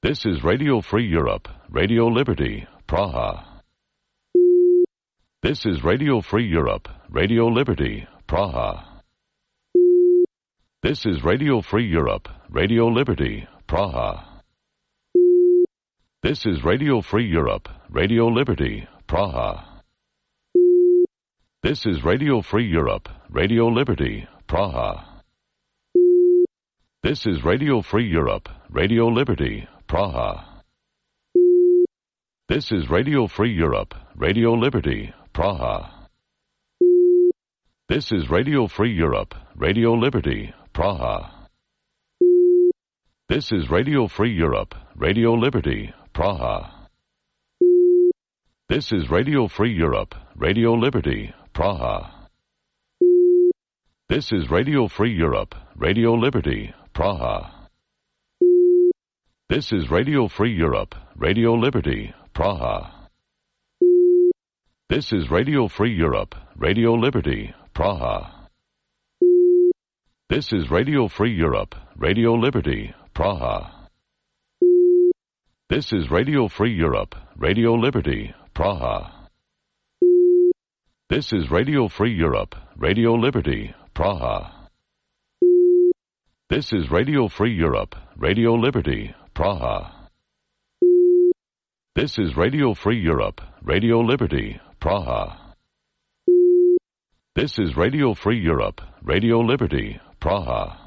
This is Radio Free Europe, Radio Liberty, Praha. This is Radio Free Europe, Radio Liberty, Praha. This is Radio Free Europe, Radio Liberty, Praha. This is Radio Free Europe, Radio Liberty, Praha. This is Radio Free Europe, Radio Liberty, Praha. This is Radio Free Europe, Radio Liberty, Praha. This is Radio Free Europe, Radio Liberty, Praha. This is Radio Free Europe, Radio Liberty, Praha. This is Radio Free Europe, Radio Liberty, Praha. This is Radio Free Europe, Radio Liberty, Praha. This is Radio Free Europe, Radio Liberty, Praha. This is Radio Free Europe, Radio Liberty, Praha. This is Radio Free Europe, Radio Liberty, Praha. This is Radio Free Europe, Radio Liberty, Praha. This is Radio Free Europe, Radio Liberty, Praha. This is Radio Free Europe, Radio Liberty, Praha. This is Radio Free Europe, Radio Liberty, Praha. This is Radio Free Europe, Radio Liberty, Praha. This is Radio Free Europe, Radio Liberty, Praha.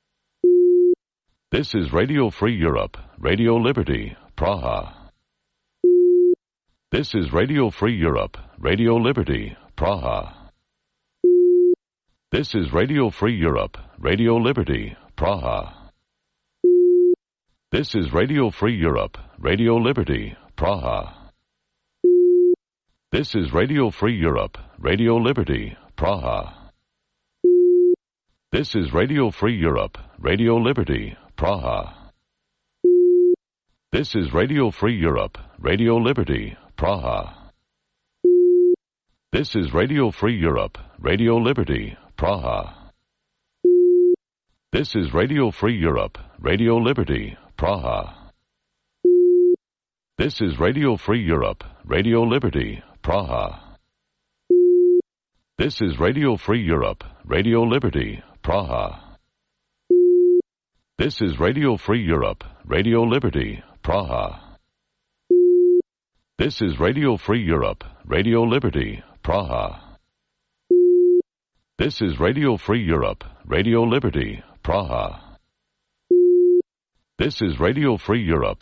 This is Radio Free Europe, Radio Liberty, Praha. This is Radio Free Europe, Radio Liberty, Praha. This is Radio Free Europe, Radio Liberty, Praha. This is Radio Free Europe, Radio Liberty, Praha. This is Radio Free Europe, Radio Liberty, Praha. This is Radio Free Europe, Radio Liberty, Praha. This is Radio Free Europe, Radio Liberty, Praha. This is Radio Free Europe, Radio Liberty, Praha. This is Radio Free Europe, Radio Liberty, Praha. This is Radio Free Europe, Radio Liberty, Praha. This is Radio Free Europe, Radio Liberty, Praha. This is Radio Free Europe, Radio Liberty, Praha. This is Radio Free Europe, Radio Liberty, Praha. This is Radio Free Europe, Radio Liberty, Praha. This is Radio Free Europe,